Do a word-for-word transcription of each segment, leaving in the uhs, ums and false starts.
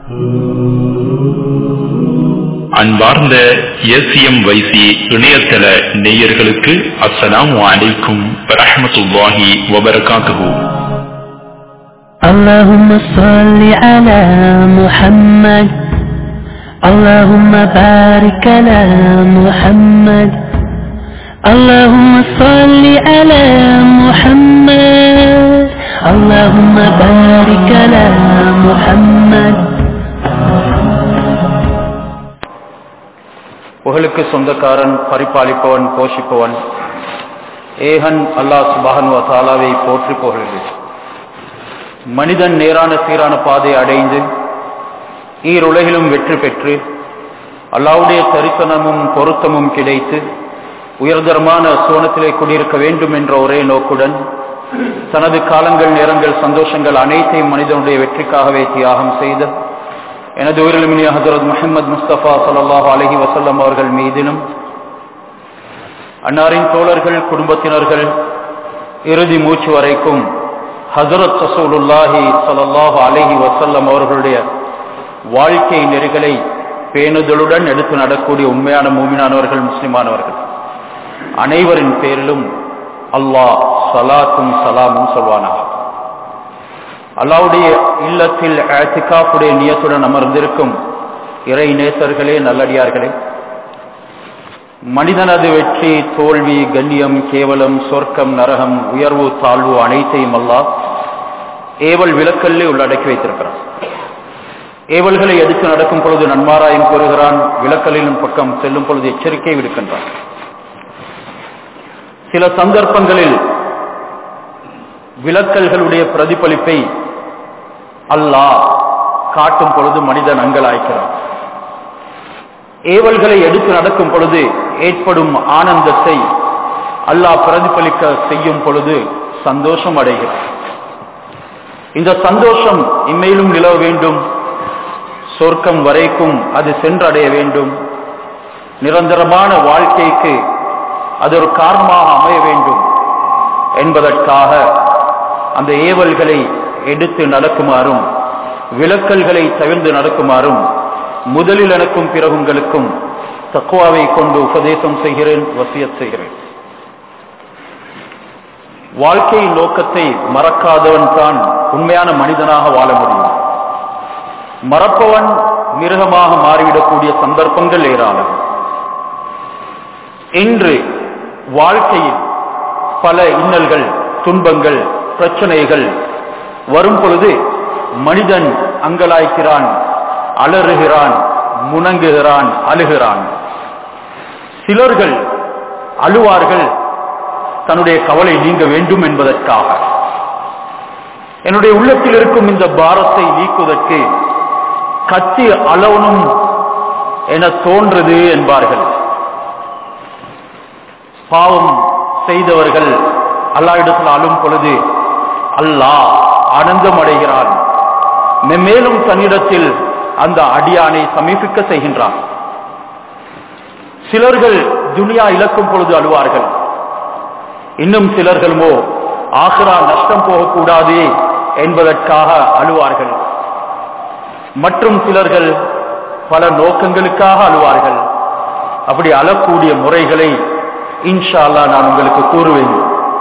அன்பார்ந்த எஸ்எம் வைசி இணையதள நேயர்களுக்கு அஸ்ஸலாமு அலைக்கும் வரஹ்மத்துல்லாஹி வபரகாத்துஹு. اللهم صل على محمد اللهم بارك على محمد اللهم صل على محمد اللهم بارك على محمد. புகழுக்கு சொந்தக்காரன், பரிபாலிப்பவன், போஷிப்பவன் ஏகன் அல்லாஹ் சுப்ஹானஹு வ தஆலாவை போற்றி புகழ்கிறேன். மனிதன் நேரான சீரான பாதை அடைந்து ஈருலகிலும் வெற்றி பெற்று அல்லாஹ்வுடைய தரிசனமும் பொருத்தமும் கிடைத்து உயர்தரமான சோனத்திலே குடியிருக்க வேண்டும் என்ற ஒரே நோக்குடன் தனது காலங்கள், நேரங்கள், சந்தோஷங்கள் அனைத்தையும் மனிதனுடைய வெற்றிக்காகவே தியாகம் செய்த எனது உயிரிழமினிய ஹஜ்ரத் முஹம்மது முஸ்தபா ஸல்லல்லாஹு அலைஹி வஸல்லம் அவர்கள் மீதிலும் அன்னாரின் தோழர்கள், குடும்பத்தினர்கள் இறுதி மூச்சு வரைக்கும் ஹஜ்ரத் ரசூலுல்லாஹி ஸல்லல்லாஹு அலைஹி வஸல்லம் அவர்களுடைய வாழ்க்கை நெறிகளை பேணுதலுடன் எடுத்து நடக்கூடிய உண்மையான மூமினானவர்கள், முஸ்லிமானவர்கள் அனைவரின் பேரிலும் அல்லாஹ் ஸலாத்தும் ஸலாமும் சொல்வானாக. அல்லாஹ்வுடைய இல்லத்தில் இஅ்திகாஃபுடைய நியத்துடன் அமர்ந்திருக்கும் இறை நேசர்களே, நல்லடியார்களே, மனிதனது வெற்றி, தோல்வி, கண்ணியம், கேவலம், சொர்க்கம், நரகம், உயர்வு, தாழ்வு அனைத்தையும் அல்லாஹ் ஏவல் விலக்கல்லே உள்ளடக்கி வைத்திருக்கிறான். ஏவல்களை எடுத்து நடக்கும் பொழுது நன்மாராயம் கூறுகிறான், விலக்கலின் பக்கம் செல்லும் பொழுது எச்சரிக்கை விடுக்கின்றான். சில சந்தர்ப்பங்களில் விலக்கல்களுடைய பிரதிபலிப்பை அல்லாஹ் காட்டும் பொழுது மனிதன் அங்கலாய்க்கிறான். ஏவல்களை எடுத்து நடக்கும் பொழுது ஏற்படும் ஆனந்தத்தை அல்லாஹ் பிரதிபலிக்க செய்யும் பொழுது சந்தோஷம் அடைகிறான். இந்த சந்தோஷம் இம்மையிலும் நிலவ வேண்டும், சொர்க்கம் வரைக்கும் அது சென்றடைய வேண்டும், நிரந்தரமான வாழ்க்கைக்கு அது ஒரு காரணமாக அமைய வேண்டும் என்பதற்காக அந்த ஏவல்களை எடுத்து நடக்குமாறும் விலக்கல்களை தவிர்த்து நடக்குமாறும் முதலில் எனக்கும் பிறகு உங்களுக்கும் தக்வாவை கொண்டு உபதேசம் செய்கிறேன், வசியத் செய்கிறேன். வாழ்க்கை நோக்கத்தை மறக்காதவன் தான் உண்மையான மனிதனாக வாழ முடியும். மறப்பவன் மிருகமாக மாறிவிடக்கூடிய சந்தர்ப்பங்கள் ஏராளம். இன்று வாழ்க்கையில் பல இன்னல்கள், துன்பங்கள், பிரச்சனைகள் வரும் பொழுது மனிதன் அங்கலாய்க்கிறான், அலறுகிறான், முணங்குகிறான், அழுகிறான். சிலர்கள் அழுவார்கள் தன்னுடைய கவலை நீங்க வேண்டும் என்பதற்காக. என்னுடைய உள்ளத்தில் இருக்கும் இந்த பாரத்தை நீக்குவதற்கு கத்தி அளவனும் என தோன்றது என்பார்கள். பாவம் செய்தவர்கள் அல்லாஹ்விடத்தில் அழும் பொழுது அல்லாஹ் ஆனந்தம் அடைகிறான், மேலும் தன்னிடத்தில் அந்த அடியானை சமீபிக்க செய்கின்றான். சிலர்கள் துனியா இழக்கும் பொழுது அழுவார்கள், இன்னும் சிலர்களுமோ ஆகிரா நஷ்டம் போகக்கூடாது என்பதற்காக அழுவார்கள். மற்றும் சிலர்கள் பல நோக்கங்களுக்காக அழுவார்கள். அப்படி அழக்கூடிய முறைகளை இன்ஷா அல்லாஹ் நான் உங்களுக்கு கூறுவேன்.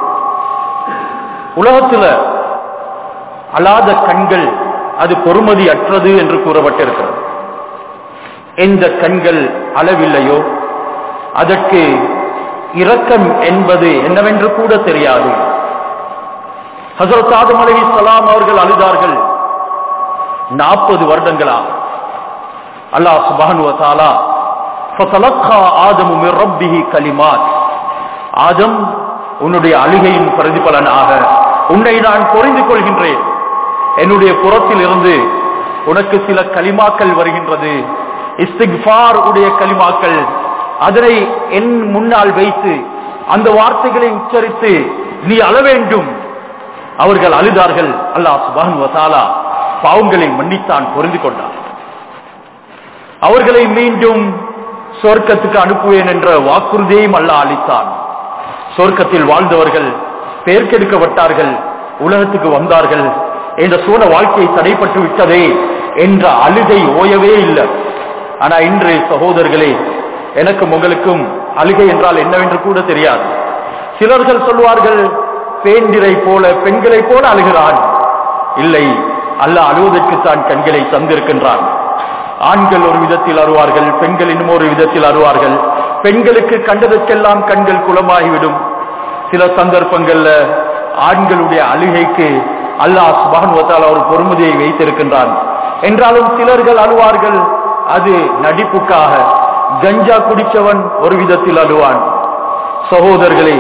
உலகத்துல அழாத கண்கள் அது பொறுமதி அற்றது என்று கூறப்பட்டிருக்கிறது. எந்த கண்கள் அளவில்லையோ அதற்கு இரக்கம் என்பது என்னவென்று கூட தெரியாது. ஹஜ்ரத் ஆதம் அலைஹிஸ்ஸலாம் அவர்கள் அழுதார்கள் நாற்பது வருடங்களாக. அல்லாஹ் சுப்ஹானஹு வ தஆலா ஃபதலக்கா ஆதமு மின் ரப்பிஹி கலிமாத், ஆதம் உன்னுடைய அழுகையின் பிரதிபலனாக உன்னை நான் புரிந்து கொள்கின்றேன், என்னுடைய புறத்தில் இருந்து உனக்கு சில கலிமாக்கள் வருகின்றது, இஸ்திக்ஃபார் உடைய கலிமாக்கள். அதனை என் முன்னால் வைத்து அந்த வார்த்தைகளை உச்சரித்து நீ அழ வேண்டும். அவர்கள் அழுதார்கள். அல்லாஹ் சுப்ஹானஹு வ தஆலா பாவங்களை மன்னித்தான், புரிந்து கொண்டார். அவர்களை மீண்டும் சொர்க்கத்துக்கு அனுப்புவேன் என்ற வாக்குறுதியையும் அல்லாஹ் அளித்தான். சொர்க்கத்தில் வாழ்ந்தவர்கள் பெயர்க்கெடுக்கப்பட்டார்கள், உலகத்துக்கு வந்தார்கள். இந்த சூழ வாழ்க்கை தடைப்பட்டு விட்டதே என்ற அழுகை ஓயவே இல்லை. ஆனா இன்று சகோதரர்களே, எனக்கும் உங்களுக்கும் அழுகை என்றால் என்னவென்று கூட தெரியாது. சிலர்கள் சொல்வார்கள், பேண்டிரை போல பெண்களை போல அழுகிறான். இல்லை, அல்லாஹ் அழுவதற்குத்தான் கண்களை தந்திருக்கின்றான். ஆண்கள் ஒரு விதத்தில் அழுவார்கள், பெண்கள் இன்னும் ஒரு விதத்தில் அழுவார்கள். பெண்களுக்கு கண்டதற்கெல்லாம் கண்கள் குளமாகிவிடும். சில சந்தர்ப்பங்கள்ல ஆண்களுடைய அழுகைக்கு அல்லாஹ் சுப்ஹானஹு வ தஆலா ஒரு பொறுமதியை வைத்திருக்கின்றான். என்றாலும் சிலர்கள் அழுவார்கள், அது நடிப்புக்காக. கஞ்சா குடிச்சவன் ஒரு விதத்தில் அழுவான். சகோதரர்களே,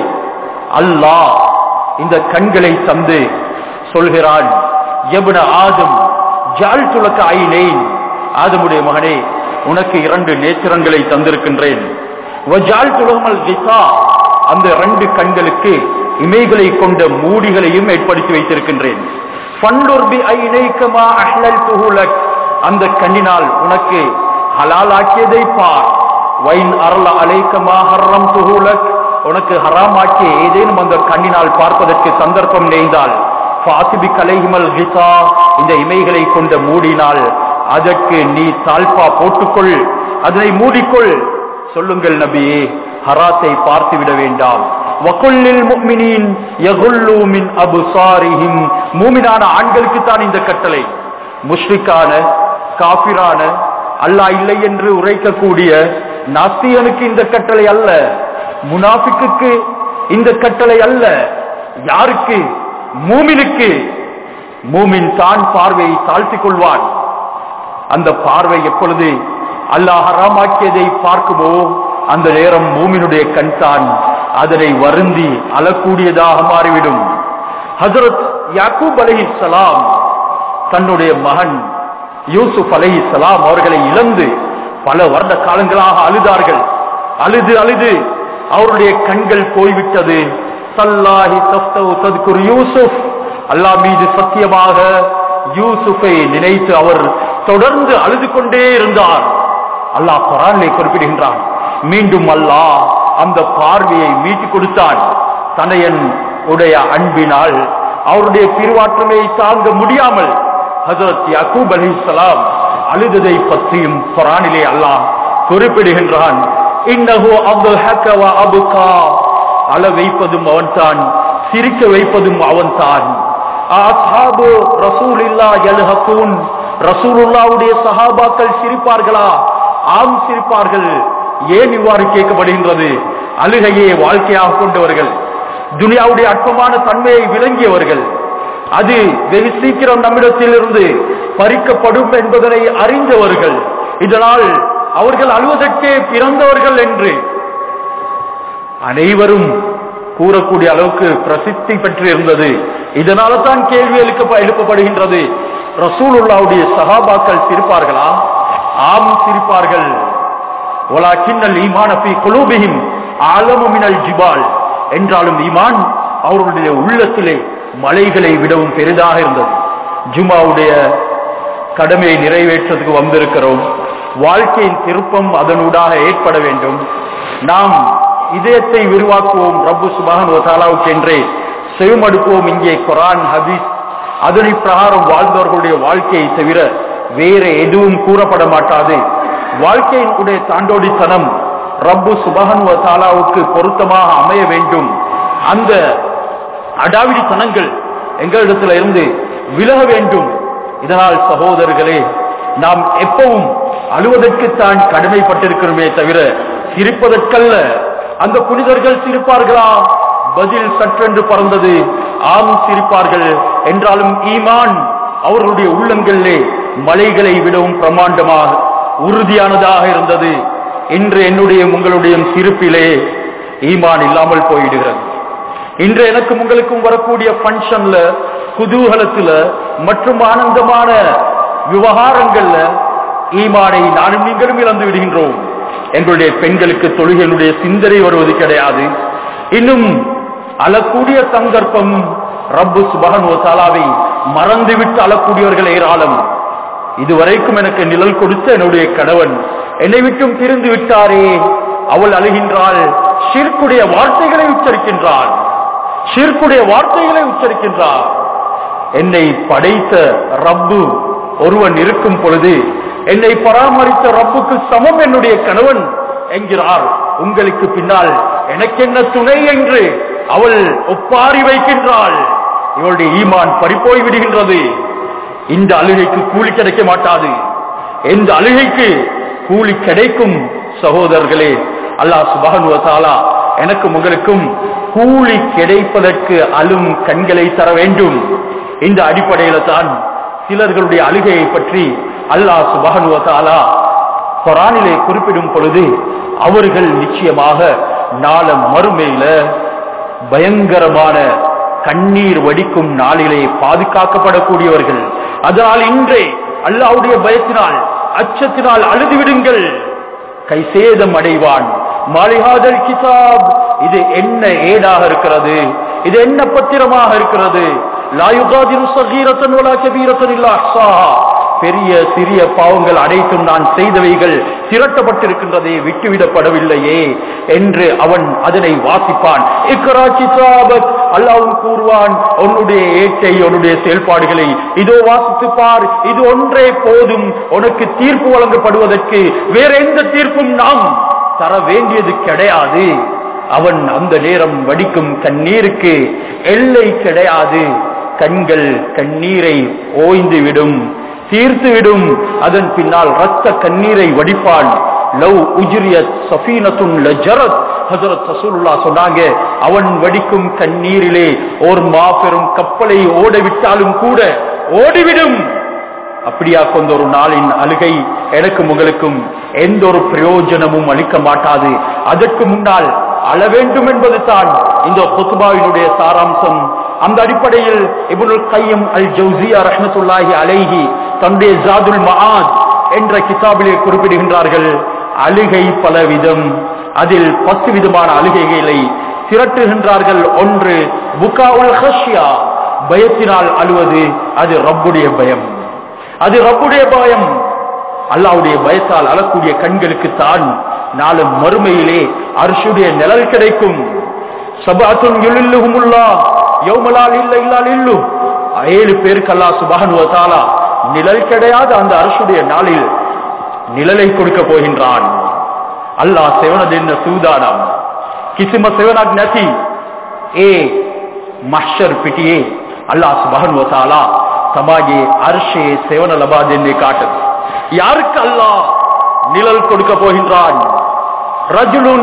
அல்லாஹ் இந்த கண்களை தந்து சொல்கிறான், யப்ன ஆதம் ஜஅல்து லக ஐனைன், ஆதமுடைய மகனே, உனக்கு இரண்டு நேத்திரங்களை தந்திருக்கின்றேன். வஜஅல்து லஹுமல் கிஸா, அந்த இரண்டு கண்களுக்கு இமைகளை கொண்ட மூடிகளையும் ஏற்படுத்தி வைத்திருக்கின்றேன். ஃபன்துர் பி ஐனைக மா அஹ்லல்துஹு லக், அந்த கண்ணினால் உனக்கு ஹலால் ஆக்கியதை பார். வைன் அரல அலைக மா ஹர்ரம்துஹு லக், உனக்கு ஹராம் ஆக்கிய ஏதேனும் அந்த கண்ணினால் பார்ப்பதற்கு சந்தர்ப்பம் நேர்ந்தால் ஃபாசிபி கலைஹிமல் கிஸா, இந்த இமைகளை கொண்ட மூடினால் அதற்கு நீ தால்பா போட்டுக்கொள், அதனை மூடிக்கொள். சொல்லுங்கள் நபியே, ஹராத்தை பார்த்து விட வேண்டாம். வகுல்லில் முஃமினீன் யகுல்லு மின் அப்சாரிஹிம், மூமினான ஆண்களுக்கு தான் இந்த கட்டளை. முஷ்ரிக்கான காஃபிரான அல்லாஹ் இல்லை என்று உரைக்கக்கூடிய நாஸ்தியனுக்கு இந்த கட்டளை அல்ல. முனாஃபிக்குக்கு இந்த கட்டளை அல்ல. யாருக்கு? மூமினுக்கு. மூமின் தான் பார்வையை தாழ்த்திக் கொள்வான். அந்த பார்வை எப்பொழுது அல்லாஹ் ஹராமாக்கியதை பார்க்குமோ அந்த நேரம் மூமினுடைய கண் தான் அதனை வருந்தி அழக்கூடியதாக மாறிவிடும். ஹஜ்ரத் யாக்கூப் அலைஹிஸ்ஸலாம் தன்னுடைய மகன் யூசுப் அலைஹிஸ்ஸலாம் அவர்களை இழந்து பல வருட காலங்களாக அழுதார்கள். அழுது அழுது அவருடைய கண்கள் போய்விட்டது. சல்லாஹி தஃப்தவு தத்குர் யூசுப், அல்லாஹ் மீது சத்தியமாக யூசுஃபை நினைத்து அவர் தொடர்ந்து அழுது கொண்டே இருந்தார். அல்லாஹ் குர்ஆனிலே குறிப்பிடுகின்றான், மீண்டும் அல்லாஹ் அந்த பார்வையை மீட்டுக் கொடுத்தான். தனையன் உடைய அன்பினால் அவருடைய பிரிவாற்றலை தாங்க முடியாமல் ஹஜ்ரத் யாக்கூப் அலைஹிஸ்ஸலாம் அழுததை பற்றியும் குர்ஆனிலே அல்லாஹ் குறிப்பிடுகின்றான். இன்னஹு அத்ஹக வ அப்கா, அழ வைப்பதும் அவன்தான், சிரிக்க வைப்பதும் அவன்தான். அஸ்ஹாபு ரசூலில்லாஹ் யல்ஹகூன், ரசூலுல்லாஹ்வுடைய சஹாபாக்கள் சிரிப்பார்களா? ஆம் சிரிப்பார்கள். ஏன் இவ்வாறு கேட்கப்படுகின்றது? அழுகையே வாழ்க்கையாக கொண்டவர்கள், துனியாவுடைய அற்பமான தன்மையை விளங்கியவர்கள், அது வெகு சீக்கிரம் நம்மிடத்தில் இருந்து பறிக்கப்படும் என்பதனை அறிந்தவர்கள். இதனால் அவர்கள் அழுவதற்கே பிறந்தவர்கள் என்று அனைவரும் கூறக்கூடிய அளவுக்கு பிரசித்தி பெற்று இருந்தது. இதனால தான் கேள்வி எழுப்ப எழுப்பப்படுகின்றது, ரசூலுல்லாஹ்வுடைய சஹாபாக்கள் சிரிப்பார்களா? ஆம் சிரிப்பார்கள். வலாக்கின்னல் ஈமான ஃபீ குலூபிஹிம் அலமு மினல் ஜிபால், என்றாலும் ஈமான் அவர்களுடைய உள்ளத்திலே மலைகளை விடவும் பெரிதாக இருந்தது. ஜுமாவுடைய கடமையை நிறைவேற்றத்துக்கு வந்திருக்கிறோம். வாழ்க்கையின் திருப்பம் அதனூடாக ஏற்பட வேண்டும். நாம் இதயத்தை விரிவாக்குவோம், ரப்பு சுப்ஹானஹு வ தஆலாவுக்கு என்றே செவிமடுப்போம். இங்கே குர்ஆன் ஹதீஸ் அதனை பிரகாரம் வாழ்ந்தவர்களுடைய வாழ்க்கையை தவிர வேற எதுவும் கூறப்பட மாட்டாது. வாழ்க்கையின் உடைய தாண்டோடித்தனம் ரப்பு சுப்ஹானஹு வ தஆலாவுக்கு பொருத்தமாக அமைய வேண்டும். அந்த அடாவிடித்தனங்கள் எங்களிடத்தில் இருந்து விலக வேண்டும். இதனால் சகோதரர்களே, நாம் எப்பவும் அழுவதற்குத்தான் கடமைப்பட்டிருக்கிறோமே தவிர சிரிப்பதற்கல்ல. அந்த புனிதர்கள் சிரிப்பார்களா? பதில் சற்றென்று பறந்தது, ஆம் சிரிப்பார்கள். என்றாலும் ஈமான் அவர்களுடைய உள்ளங்களிலே மலைகளை விடவும் பிரமாண்டமாக உறுதியானதாக இருந்தது. இன்று என்னுடைய உங்களுடைய சிரிப்பிலே ஈமான் இல்லாமல் போய்விடுகிறது. இன்று எனக்கும் உங்களுக்கும் வரக்கூடிய பங்கன்ல, குதூகலத்துல மற்றும் ஆனந்தமான விவகாரங்கள்ல ஈமானை நானும் நீங்களும் இழந்து விடுகின்றோம். எங்களுடைய பெண்களுக்கு தொழுகையினுடைய சிந்தனை வருவது கிடையாது. இன்னும் அழக்கூடிய சந்தர்ப்பம், ரப்பு சுப்ஹானஹு வ தஆலாவை மறந்துவிட்டு அழக்கூடியவர்கள் ஏராளம். இதுவரைக்கும் எனக்கு நிழல் கொடுத்த என்னுடைய கணவன் என்னை விட்டும் திரிந்து விட்டாரே, அவள் அழுகின்றாள். ஷிர்க்குடைய வார்த்தைகளை உச்சரிக்கின்றாள், ஷிர்க்குடைய வார்த்தைகளை உச்சரிக்கின்றாள். என்னை படைத்த ரப்பு ஒருவன் இருக்கும் பொழுது என்னை பராமரித்த ரப்புக்கு சமம் என்னுடைய கணவன் என்கிறார். உங்களுக்கு பின்னால் எனக்கென்ன துணை என்று அவள் ஒப்பாரி வைக்கின்றாள். இவளுடைய ஈமான் பறிப்போய் விடுகின்றது. இந்த அழுகைக்கு கூலி கிடைக்க மாட்டாது. எந்த அழுகைக்கு கூலி கிடைக்கும்? சகோதரர்களே, அல்லாஹ் சுப்ஹானஹு வ தஆலா எனக்கும் உங்களுக்கும் கூலி கிடைப்பதற்கு அழும் கண்களை தர வேண்டும். இந்த அடிப்படையில தான் சிலர்களுடைய அழுகையை பற்றி அல்லாஹ் சுப்ஹானஹு வ தஆலா குர்ஆனிலே குறிப்பிடும் பொழுது அவர்கள் நிச்சயமாக நாள மறுமையில பயங்கரமான கண்ணீர் வடிக்கும் நாளிலே பாதுகாக்கப்படக்கூடியவர்கள். அதனால் இன்றே அல்லாஹ்வுடைய பயத்தினால் அச்சத்தினால் அழுது விடுங்கள். கை சேதம் அடைவான். மாலிஹாதல் கிதாப், இது என்ன ஏடாக இருக்கிறது, இது என்ன பத்திரமாக இருக்கிறது. லா யுகாதிரு ஸகீரத்தன் வலா கபீரத்தன் இல்லா அஹ்ஸாஹா, பெரிய சிறிய பாவங்கள் அனைத்தும் நான் செய்தவைகள் திரட்டப்பட்டிருக்கின்றதே, விட்டுவிடப்படவில்லையே என்று அவன் அதனை வாசிப்பான். இக்ரா கிதாபக், அல்லாஹ் கூறுவான், உன்னுடைய ஏட்டை உன்னுடைய செயல்பாடுகளை இதோ வாசித்து பார். இது ஒன்றே போதும் உனக்கு தீர்ப்பு வழங்கப்படுவதற்கு. வேற எந்த தீர்ப்பும் நாம் தர வேண்டியது கிடையாது. அவன் அந்த நேரம் வடிக்கும் கண்ணீருக்கு எல்லை கிடையாது. கண்கள் கண்ணீரை ஓய்ந்துவிடும், தீர்த்துவிடும். அதன் பின்னால் ரத்த கண்ணீரை வடிப்பான். லவ் உஜ்ரியத் சஃபீனத்துன் லஜரத், ஹஜ்ரத் ரசூலுல்லாஹ் சொன்னாங்க, அவன் வடிக்கும் கண்ணீரிலே ஒரு மாபெரும் கப்பலை ஓடவிட்டாலும் கூட ஓடிவிடும். அப்படியா கொண்ட ஒரு நாளின் அழுகை எனக்கும் உங்களுக்கும் எந்த ஒரு பிரயோஜனமும் அளிக்க மாட்டாது. அதற்கு முன்னால் அழ வேண்டும் என்பது தான் இந்த குத்பாவினுடைய சாராம்சம். அந்த அடிப்படையில் இப்னுல் கையம் அல் ஜௌசியா ரஹ்மத்துல்லாஹி அலைஹி தன்னுடைய ஜாதுல் மஆத் என்ற கிதாபிலே குறிப்பிடுகின்றார்கள், அழுகை பலவிதம், அதில் பத்து விதமான அழுகைகளை திரட்டுகின்றார்கள். ஒன்று புகாஉல் ஹஷ்யா, பயத்தினால் அழுவது. அது ரப்புடைய பயம், அது ரப்புடைய பயம். அல்லாஹ்வுடைய பயத்தால் அழக்கூடிய கண்களுக்கு தான் நாளை மறுமையிலே அர்ஷுடைய நிழல் கிடைக்கும். சபஅத்துன் யுலில்லுஹுமுல்லாஹ் யௌம லா இல்ல இல்லா லில்லு, ஏழு பேருக்கு அல்லாஹ் சுப்ஹானஹு வ தஆலா நிழல் கிடையாது அந்த அர்ஷுடைய நாளில் நிழலை கொடுக்க போகின்றான். அல்லாஹ் செவனதென்ன சூதானம் කිසිම සෙවණක් නැති ඒ මහ්ෂර් පිටියේ අල්ලාහ් සුබ්හානහු වතාලා තමාගේ අර්ශයේ සෙවණ ලබා දෙන්නේ කාටද? யாருக்கு அல்லாஹ் நிழல் கொடுக்க போகின்றான்? ரஜுலுன்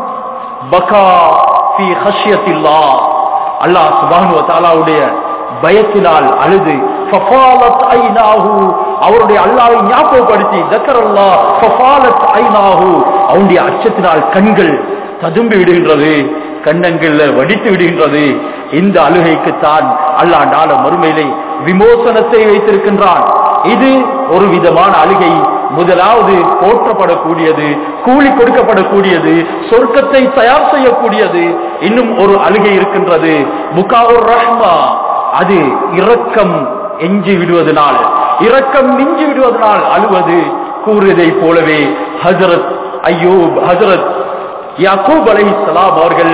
பகா ஃபீ ஹஷ்யத்தில்லாஹ், அல்லாஹ் சுப்ஹானஹு வதஆலாவுடைய பயத்தினால் அழுது, ஃபஃபாலத் ஐனாஹு, அவருடைய அல்லாஹ்வை ஞாபகப்படுத்தி, தக்கரல்லாஹ் ஃபஃபாலத் ஐனாஹு, அவருடைய அச்சத்தினால் கண்கள் ததும்பி விடுகின்றது, கண்ணங்கள்ல வடித்து விடுகின்றது. இந்த அழுகைக்கு தான் அல்லாஹ் நாள மறுமையிலே விமோசனத்தை வைத்திருக்கின்றான். இது ஒரு விதமான அழுகை. முதலாவது போற்றப்படக்கூடியது, கூலி கொடுக்கப்படக்கூடியது, சொர்க்கத்தை தயார் செய்யக்கூடியது. இன்னும் ஒரு அழுகை இருக்கின்றது, புகாவுர் ரஹ்மா, அது இரக்கம் எஞ்சி விடுவதனால், இரக்கம் மிஞ்சி விடுவதனால் அழுவது. கூறுவதை போலவே ஹஜரத் அய்யூப், ஹஜரத் யாக்கூப் அலைஹிஸ்ஸலாம் அவர்கள்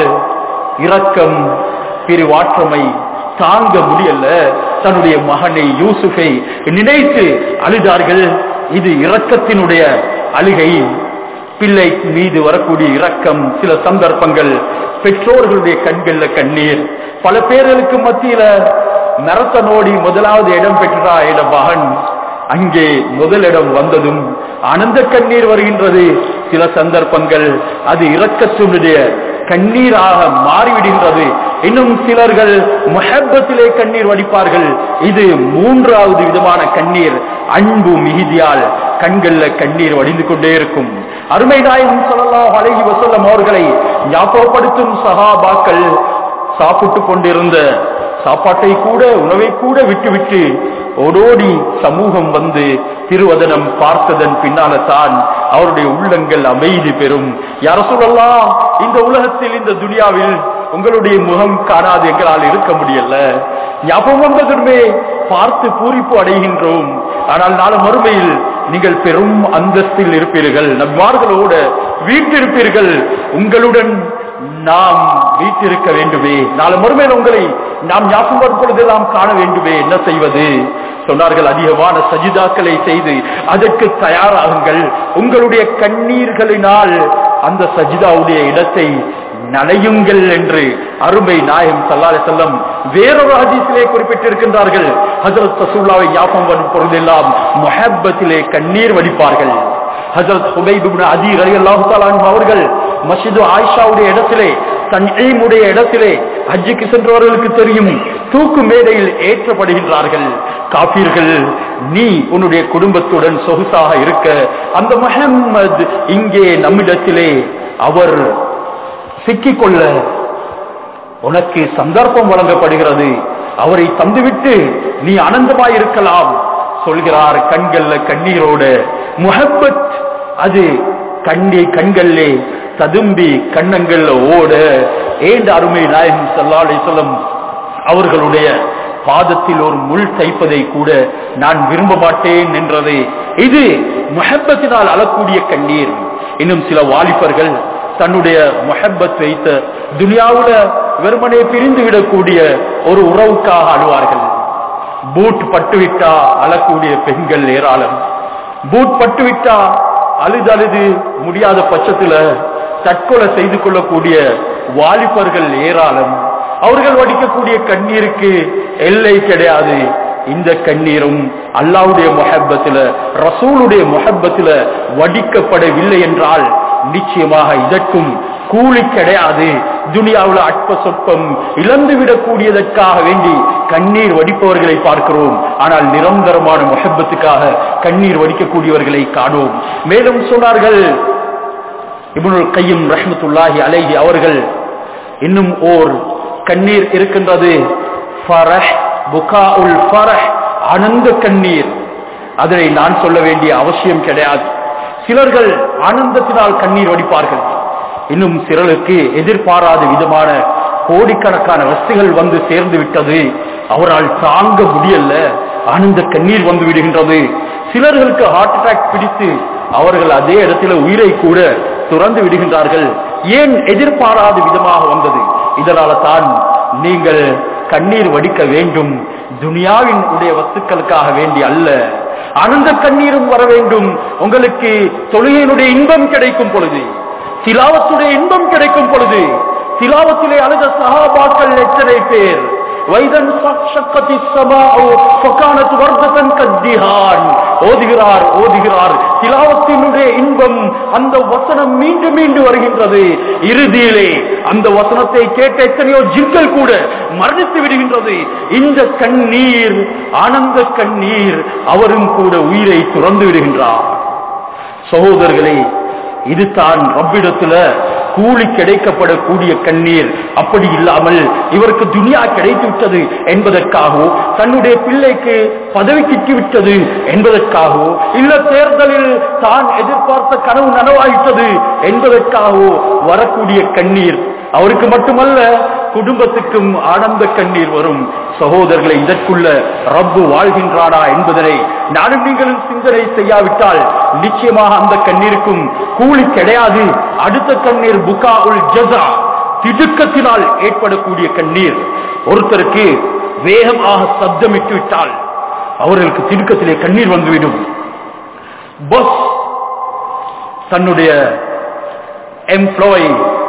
இரக்கம் பிரிவாற்றமை தாங்க முடியல, தன்னுடைய மகனை யூசுஃபை நினைத்து அழுதார்கள். இது இரக்கத்தினுடைய அழுகை, பிள்ளை மீது வரக்கூடிய இரக்கம். சில சந்தர்ப்பங்கள் பெற்றோர்களுடைய கண்கள்ல கண்ணீர். பல பேர்களுக்கு மத்தியில மரத்தனோடி முதலாவது இடம் பெற்றா என மகன், அங்கே முதலிடம் வந்ததும் ஆனந்த கண்ணீர் வருகின்றது. சில சந்தர்ப்பங்கள் அது இரக்கத்தினுடைய கண்ணீராக மாறிவிடுகின்றது. இன்னும் சிலர்கள் முஹப்பத்திலே கண்ணீர் வடிப்பார்கள். இது மூன்றாவது விதமான கண்ணீர், அன்பு மிகுதியால் கண்கள்ல கண்ணீர் வடிந்து கொண்டே இருக்கும். அருமை நாயகம் ஸல்லல்லாஹு அலைஹி வஸல்லம் அவர்களை ஞாபகப்படுத்தும் சஹாபாக்கள் சாப்பிட்டு கொண்டிருந்த சாப்பாட்டை கூட, உணவை கூட விட்டுவிட்டு ஓடோடி சமூகம் வந்து திருவதனம் பார்த்ததன் பின்னால தான் அவருடைய உள்ளங்கள் அமைதி பெறும். யா ரசூலல்லாஹ், இந்த உலகத்தில், இந்த துனியாவில் உங்களுடைய முகம் காணாது எங்களால் இருக்க முடியல. ஞாபகம் வந்ததுமே பார்த்து பூரிப்பு அடைகின்றோம். ஆனால் நாளை மறுமையில் நீங்கள் பெரும் அந்தஸ்தில் இருப்பீர்கள், நபிமார்களோடு வீட்டிருப்பீர்கள். உங்களுடன் நாம் வீட்டிருக்க வேண்டுமே, நாளை மறுமையில் உங்களை நாம் ஞாபகம் பொழுதெல்லாம் காண வேண்டுமே, என்ன செய்வது? சொன்னார்கள், அதிகமான சஜிதாக்களை செய்து அதற்கு தயாராகுங்கள். உங்களுடைய கண்ணீர்களினால் அந்த சஜிதாவுடைய இடத்தை நனையுங்கள் என்று அருமை நாயகம் ஸல்லல்லாஹு அலைஹி வஸல்லம் வேறொரு ஹதீஸிலே குறிப்பிட்டிருக்கின்றார்கள். ஹஜ்ரத் ரசூலுல்லாஹ்வை ஞாபகம் வரும் பொழுதெல்லாம் முஹப்பத்திலே கண்ணீர் வடிப்பார்கள். ஹஜ்ரத் ஹுபைப் இப்னு அதி ரலியல்லாஹு தஆலா அன்ஹு அவர்கள் மஸ்ஜிது ஆயிஷாவுடைய இடத்திலே, தன்ஈமுடைய இடத்திலே ஹஜ்ஜுக்கு சென்றவர்களுக்கு தெரியும், தூக்கு மேடையில் ஏற்றப்படுகின்றார்கள். காபீர்கள், நீ உன்னுடைய குடும்பத்துடன் சொகுசாக இருக்க, அந்த முஹம்மது இங்கே நம்மிடத்திலே அவர் சிக்கிக்கொள்ள உனக்கு சந்தர்ப்பம் வழங்கப்படுகிறது, அவரை தந்துவிட்டு நீ ஆனந்தமாய் இருக்கலாம் சொல்கிறார். கண்கள்ல கண்ணீரோடு முஹப்பத் அது கண்ணி கண்கள்லே ததும்பி கண்ணங்கள்ல ஓட ஏண்ட அருமை நாயகம் ஸல்லல்லாஹு அலைஹி வஸல்லம் அவர்களுடைய பாதத்தில் ஒரு முள் தைப்பதை கூட நான் விரும்ப மாட்டேன் என்றது. இது முஹப்பத்தினால் அழக்கூடிய கண்ணீர். இன்னும் சில வாலிபர்கள் தன்னுடைய முஹப்பத் வைத்த துனியாவுல வெறுமனே பிரிந்து விடக்கூடிய ஒரு உறவுக்காக அழுவார்கள். பூட் பட்டுவிட்டா அழக்கூடிய பெண்கள் ஏராளம். பூட் பட்டுவிட்டா அழுது அழுது முடியாத பட்சத்துல தற்கொலை செய்து கொள்ளக்கூடிய வாலிபர்கள் ஏராளம். அவர்கள் வடிக்கக்கூடிய கண்ணீருக்கு எல்லை கிடையாது. இந்த கண்ணீரும் அல்லாஹ்வுடைய முஹப்பத்தில, ரசூலுடைய முஹப்பத்தில வடிக்கப்படவில்லை என்றால் நிச்சயமாக இதற்கும் கூலி கிடையாது. துனியாவுல அற்ப சொற்பம் இழந்துவிடக்கூடியதற்காக வேண்டி கண்ணீர் வடிப்பவர்களை பார்க்கிறோம். ஆனால் நிரந்தரமான முஹப்பத்துக்காக கண்ணீர் வடிக்கக்கூடியவர்களை காணோம். மேலும் சொன்னார்கள் இப்னுல் கையிம் ரஹ்மத்துல்லாஹி அலைஹி அவர்கள், இன்னும் ஓர் கண்ணீர் இருக்கின்றது, ஃபரஹ், புகாஉல் ஃபரஹ், ஆனந்த கண்ணீர். அதனை நான் சொல்ல வேண்டிய அவசியம் கிடையாது. சிலர்கள் ஆனந்தத்தினால் கண்ணீர் வடிப்பார்கள். இன்னும் சிலருக்கு எதிர்பாராத விதமான கோடிக்கணக்கான வஸ்துகள் வந்து சேர்ந்து விட்டது, அவரால் தாங்க முடியல, ஆனந்த கண்ணீர் வந்து விடுகின்றது. சிலர்களுக்கு ஹார்ட் அட்டாக் பிடித்து அவர்கள் அதே இடத்துல உயிரை கூட துறந்து விடுகின்றார்கள். ஏன்? எதிர்பாராத விதமாக வந்தது. இதனால தான் நீங்கள் கண்ணீர் வடிக்க வேண்டும். துனியாவின் உடைய வஸ்துக்களுக்காக வேண்டி அல்ல. ஆனந்த கண்ணீரும் வர வேண்டும். உங்களுக்கு தொழுகையினுடைய இன்பம் கிடைக்கும் பொழுது, திலாவத்துடைய இன்பம் கிடைக்கும் பொழுது, திலாவத்திலே அழுத சஹாபாக்கள் எத்தனை பேர்! வைதன் சக்கத்தி ஸமாஉ ஃபகானத் வர்தன் கத்திஹான் ஓதுகிறார் ஓதுகிறார் திலாவத்தினுடைய இன்பம். அந்த வசனம் மீண்டும் மீண்டும் வருகின்றது. இறுதியிலே அந்த வசனத்தை கேட்ட எத்தனையோ ஜின்கள் கூட மரணித்து விடுகின்றது. இந்த கண்ணீர், ஆனந்த கண்ணீர், அவரும் கூட உயிரை துறந்து விடுகின்றார். சகோதரர்களே, இதுதான் ரப்பிடத்துல கூலி கிடைக்கப்படக்கூடிய கண்ணீர். அப்படி இல்லாமல் இவருக்கு துனியா கிடைத்து விட்டது என்பதற்காகவோ, தன்னுடைய பிள்ளைக்கு பதவி கிட்டிவிட்டது என்பதற்காகவோ, இல்ல தேர்தலில் தான் எதிர்பார்த்த கனவு நனவாயிட்டது என்பதற்காகவோ வரக்கூடிய கண்ணீர் அவருக்கு மட்டுமல்ல, குடும்பத்துக்கும் ஆனந்த கண்ணீர் வரும். சகோதரர்களை, இதற்குள்ள ரப்பு வாழ்கின்றானா என்பதனை நானும் நீங்களும் சிந்தனை செய்யாவிட்டால் நிச்சயமாக அந்த கண்ணீருக்கும் கூலி கிடையாது. அடுத்த கண்ணீர் புகாஉல் ஜஸா, திடுக்கத்தினால் ஏற்படக்கூடிய கண்ணீர். ஒருத்தருக்கு வேகமாக சப்தமிட்டு விட்டால் அவர்களுக்கு திடுக்கத்திலே கண்ணீர் வந்துவிடும். பஸ் தன்னுடைய எம்ப்ளாய்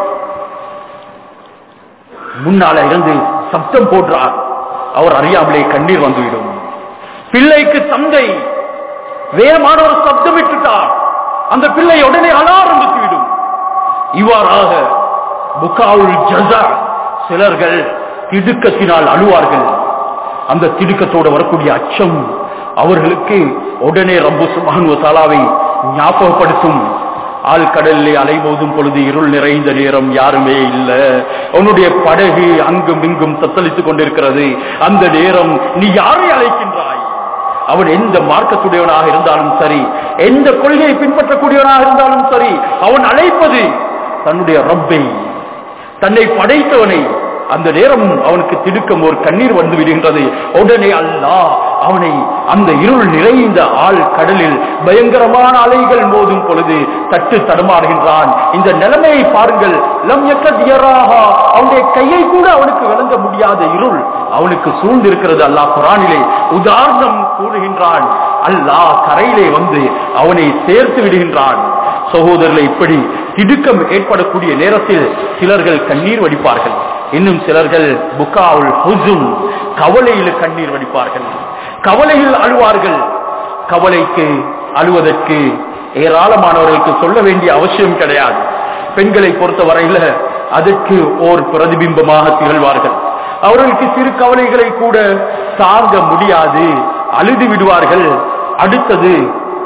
முன்னால இருந்து சப்தம் போடுறார், அவர் அறியாமலே கண்ணீர் வந்துவிடும். பிள்ளைக்கு தந்தை வேகமான ஒரு சப்தம் விட்டுட்டார், அந்த பிள்ளை உடனே அழ ஆரம்பித்துவிடும். இவ்வாறாக புகாவுல் ஜஸா, சிலர்கள் திடுக்கத்தினால் அழுவார்கள். அந்த திடுக்கத்தோடு வரக்கூடிய அச்சம் அவர்களுக்கு உடனே ரப்பு சுப்ஹானஹு வ தஆலாவை ஞாபகப்படுத்தும். ஆழ்கடலிலே அலைமோதும் பொழுது இருள் நிறைந்த நேரம், யாருமே இல்ல, உன்னுடைய படகு அங்கும் இங்கும் தத்தளித்துக் கொண்டிருக்கிறது. அந்த நேரம் நீ யாரை அழைக்கின்றாய்? அவன் எந்த மார்க்கத்துடையவனாக இருந்தாலும் சரி, எந்த கொள்கையை பின்பற்றக்கூடியவனாக இருந்தாலும் சரி, அவன் அழைப்பது தன்னுடைய ரப்பை, தன்னை படைத்தவனை. அந்த நேரம் அவனுக்கு திடுக்கம், ஒரு கண்ணீர் வந்து விடுகின்றது. உடனே அல்லாஹ் அவனை அந்த இருள் நிறைந்த ஆள் கடலில் பயங்கரமான அலைகள் மோதும் பொழுது தட்டு தடுமாறுகின்றான். இந்த நிலைமையை பாருங்கள். லம் யக்கத் யராஹா, அவனுடைய கையை கூட அவனுக்கு விளங்க முடியாத இருள் அவனுக்கு சூழ்ந்திருக்கிறது. அல்லாஹ் குர்ஆனிலே உதாரணம் கூறுகின்றான். அல்லாஹ் கரையிலே வந்து அவனை சேர்த்து விடுகின்றான். சகோதரர்களை, இப்படி திடுக்கம் ஏற்படக்கூடிய நேரத்தில் சிலர்கள் கண்ணீர் வடிப்பார்கள், இன்னும் சிலர்கள் புகாவுல் ஹுசுன், கவலையில் கண்ணீர் வடிப்பார்கள், கவலையில் அழுவார்கள். கவலைக்கு அழுவதற்கு ஏராளமானவர்களுக்கு சொல்ல வேண்டிய அவசியம் கிடையாது. பெண்களை பொறுத்தவரையில அதற்கு ஓர் பிரதிபிம்பமாக திகழ்வார்கள். அவர்களுக்கு சிறு கவலைகளை கூட தாங்க முடியாது, அழுது விடுவார்கள். அடுத்தது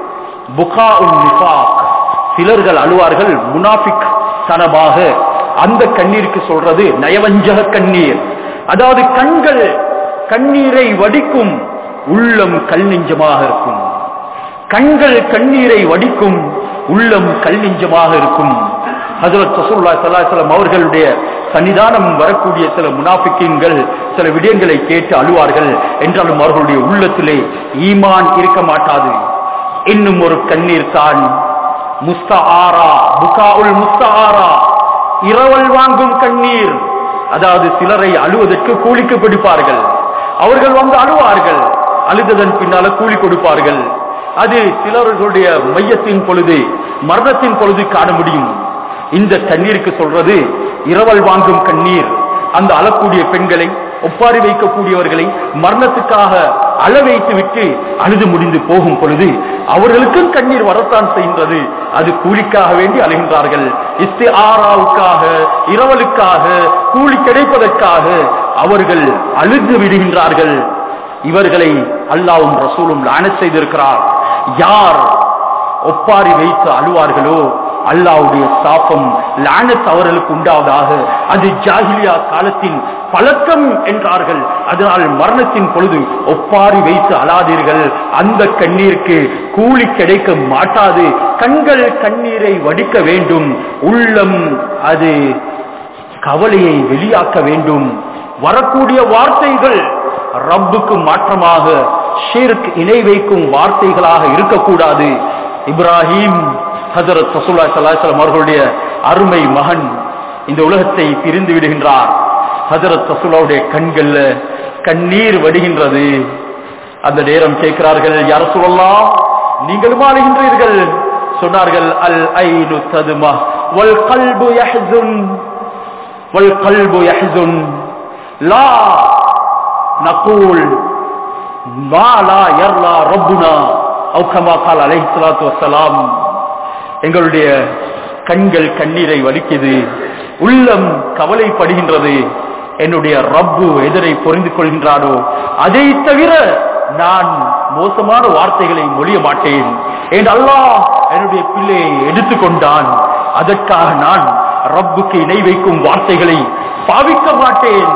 புகாஉன் நிஃபாக், சிலர்கள் அழுவார்கள் முனாஃபிக் தனமாக. அந்த கண்ணீருக்கு சொல்றது நயவஞ்சக கண்ணீர். அதாவது கண்கள் கண்ணீரை வடிக்கும், உள்ளம் கல் நெஞ்சமாக இருக்கும். கண்கள் கண்ணீரை வடிக்கும், உள்ளம் கல் நெஞ்சமாக இருக்கும். ஹஜ்ரத் ரசூலுல்லாஹி ஸல்லல்லாஹு அலைஹி வஸல்லம் அவர்களுடைய சன்னிதானம் வரக்கூடிய சில முனாஃபிக்கீன்கள் சில விடயங்களை கேட்டு அழுவார்கள். என்றாலும் அவர்களுடைய உள்ளத்திலே ஈமான் இருக்க மாட்டாது. இன்னும் ஒரு கண்ணீர் தான் முஸ்தஆரா, புகாஉல் முஸ்தஆரா, இரவல் வாங்கும் கண்ணீர். அதாவது சிலரை அழுவதற்கு கூலிக்கு பிடிப்பார்கள். அவர்கள் வந்து அழுவார்கள், அழுததன் பின்னால கூலி கொடுப்பார்கள். அது சிலர்களுடைய மையத்தின் பொழுது, மரணத்தின் பொழுது காண முடியும். இந்த கண்ணீருக்கு சொல்றது இரவல் வாங்கும் கண்ணீர். அந்த அழக்கூடிய பெண்களை, ஒப்பாரி வைக்கக்கூடியவர்களை மரணத்துக்காக அழ வைத்து விட்டு அழுது முடிந்து போகும் பொழுது அவர்களுக்கும் கண்ணீர் வரத்தான் செய்கின்றது. அது கூலிக்காக வேண்டி அழுகின்றார்கள். இஸ்திஆராவுக்காக, இரவலுக்காக, கூலி கிடைப்பதற்காக அவர்கள் அழுது விடுகின்றார்கள். இவர்களை அல்லாஹ்வும் ரசூலும் லானத் செய்திருக்கிறார். யார் ஒப்பாரி வைத்து அழுவார்களோ அல்லாஹ்வுடைய சாபம், லானத் அவர்களுக்கு உண்டாவதாக. அது ஜாஹிலியா காலத்தின் பழக்கம் என்றார்கள். அதனால் மரணத்தின் பொழுது ஒப்பாரி வைத்து அழாதீர்கள், அந்த கண்ணீருக்கு கூலி கிடைக்க மாட்டாது. கண்கள் கண்ணீரை வடிக்க வேண்டும், உள்ளம் அது கவலையை வெளியாக்க வேண்டும். வரக்கூடிய வார்த்தைகள் ரப்புக்கு மாற்றமாக ஷிர்க், இணை வைக்கும் வார்த்தைகளாக இருக்கக்கூடாது. இப்ராஹிம், ஹஜ்ரத் ரசூலுல்லாஹி ஸல்லல்லாஹு அலைஹி வஸல்லம் அவர்களுடைய அருமை மகன் இந்த உலகத்தை பிரிந்து விடுகின்றார். ஹஜ்ரத் ரசூலுல்லாஹுடைய கண்கள்ல கண்ணீர் வடிகின்றது. அந்த நேரம் கேட்கிறார்கள், யா ரசூலல்லாஹ், நீங்களும் அழுகின்றீர்கள்? சொன்னார்கள், அல் ஐனு ததுமா வல் கல்பு யஹ்ஸுன் வல் கல்பு யஹ்ஸுன் லா நகூல் மா லா யர்லா ரப்புனா அவு கமா கால அலைஹிஸ்ஸலாத்து வஸ்ஸலாம். எங்களுடைய கண்கள் கண்ணீரை வலிக்குது, உள்ளம் கவலைப்படுகின்றது. என்னுடைய ரப்பு எதனை புரிந்து கொள்கின்றானோ அதை தவிர நான் மோசமான வார்த்தைகளை மொழிய மாட்டேன். என் அல்லாஹ் என்னுடைய பிள்ளையை எடுத்துக்கொண்டான், அதற்காக நான் ரப்புக்கு இணை வைக்கும் வார்த்தைகளை பாவிக்க மாட்டேன்.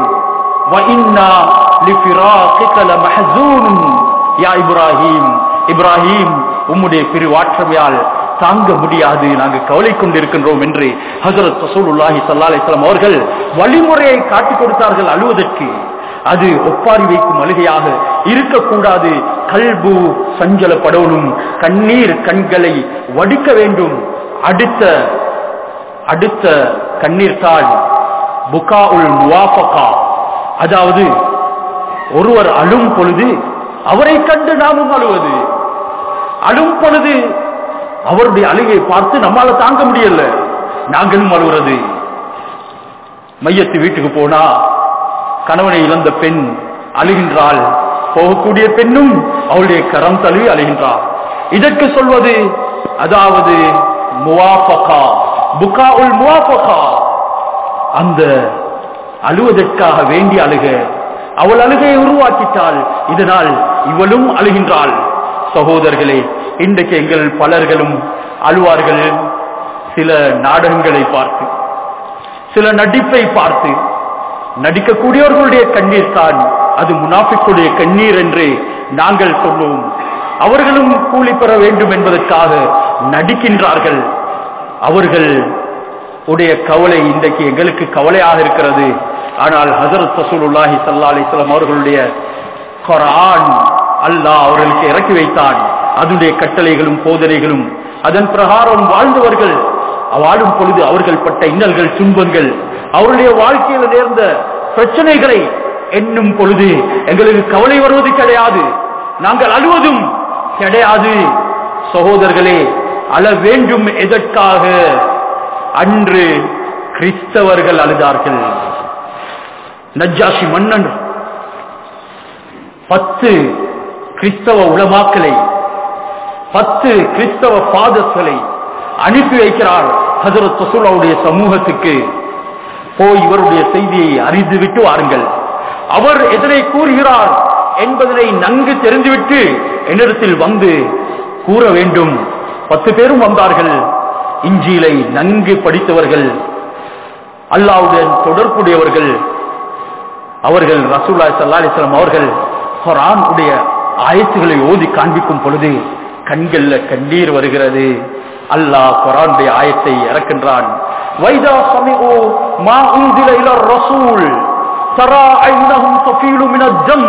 இப்ராஹிம், இப்ராஹிம், உம்முடைய பிரிவாற்றமையால் தாங்க முடியாது, நாங்கள் கவலை கொண்டிருக்கின்றோம் என்று ஹஜ்ரத் ரசூலுல்லாஹி ஸல்லல்லாஹு அலைஹி வஸல்லம் அவர்கள் வழிமுறையை காட்டிக் கொடுத்தார்கள் அழுவதற்கு. அது ஒப்பாரி வைக்கும் அழுகையாக இருக்கக்கூடாது. கல்பு சஞ்சலப்படணும், கண்ணீர் கண்களை வடிக்க வேண்டும். அடுத்த அடுத்த கண்ணீர் தான் புகாஉல் முவாஃபகா. அதாவது ஒருவர் அழும் பொழுது அவரை கண்டு நாமும் அழுவது. அழும் பொழுது அவருடைய அழுகை பார்த்து நம்மால தாங்க முடியல, நாங்களும் அழுகிறது. மையத்து வீட்டுக்கு போனா கணவனை இழந்த பெண் அழுகின்றாள், போகக்கூடிய பெண்ணும் அவளுடைய கரம் தழுவி அழுகின்றாள். இதற்கு சொல்வது அதாவது முவாஃபகா, புகாஉல் முவாஃபகா. அந்த அழுவதற்காக வேண்டி அழுக, அவள் அழுகையை உருவாக்கிட்டாள், இதனால் இவளும் அழுகின்றாள். சகோதரர்களே, இன்றைக்கு எங்கள் பலர்களும் அழுவார்கள் சில நாடகங்களை பார்த்து, சில நடிப்பை பார்த்து. நடிக்கக்கூடியவர்களுடைய கண்ணீர் தான் அது முனாஃபிக்குடைய கண்ணீர் என்று நாங்கள் சொன்னோம். அவர்களும் கூலி பெற வேண்டும் என்பதற்காக நடிக்கின்றார்கள். அவர்கள் உடைய கவலை இன்றைக்கு எங்களுக்கு கவலையாக இருக்கிறது. ஆனால் ஹஜ்ரத் ரசூலுல்லாஹி ஸல்லல்லாஹு அலைஹி வஸல்லம் அவர்களுடைய குர்ஆன் அல்லாஹ் அவர்களுக்கு இறக்கி வைத்தான். அதனுடைய கட்டளைகளும் போதனைகளும் அதன் பிரகாரம் வாழ்ந்தவர்கள் வாழும் பொழுது அவர்கள் பட்ட இன்னல்கள் துன்பங்கள் அவருடைய வாழ்க்கையில் நேர்ந்த பிரச்சனைகளை எண்ணும் பொழுது எங்களுக்கு கவலை வருவது கிடையாது, நாங்கள் அழுவதும் கிடையாது. சகோதரர்களே, அழ வேண்டும். எதற்காக? அன்று கிறிஸ்தவர்கள் அழுதார்கள். நஜ்ஜாஷி மன்னன் பத்து கிறிஸ்தவ உலமாக்களை, பத்து கிறிஸ்தவ ஃபாதர்ஸ்களை அனுப்பி வைக்கிறார் ஹஜ்ரத் ரசூலுல்லாஹ்வுடைய சமூகத்துக்கு. போய் இவருடைய செய்தியை அறிந்துவிட்டு வாருங்கள், அவர் எதனை கூறுகிறார் என்பதனை நன்கு தெரிந்துவிட்டு என்னிடத்தில் வந்து கூற வேண்டும். பத்து பேரும் வந்தார்கள். இஞ்சிலை நன்கு படித்தவர்கள், அல்லாஹ்வுடன் தொடர்புடையவர்கள். அவர்கள் ரசூலுல்லாஹி ஸல்லல்லாஹு அலைஹி வஸல்லம் அவர்கள் குர்ஆன் உடைய ஆயத்துகளை ஓதி காண்பிக்கும் பொழுது கண்கள்ல கண்ணீர் வருகிறது. அல்லாஹ் குர்ஆனுடைய ஆயத்தை இறக்கின்றான். வைதா சமிஉ மா உன்சில இலா ரசூல் தரா ஐனஹும் தஃபீலு மினல் ஜம்.